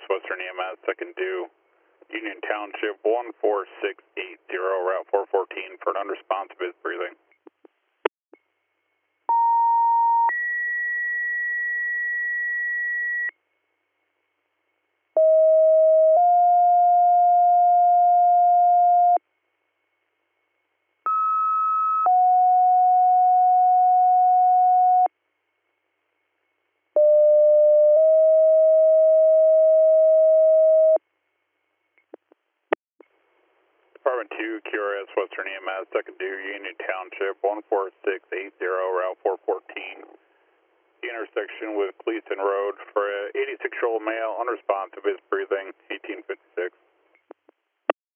Western EMS, second due, Union Township 14680, Route 414 for an unresponsive is breathing. Department 2, QRS Western EMS, second due, Union Township 14680, Route 414. The intersection with Gleason Road for a 86-year-old male, unresponsive is breathing. He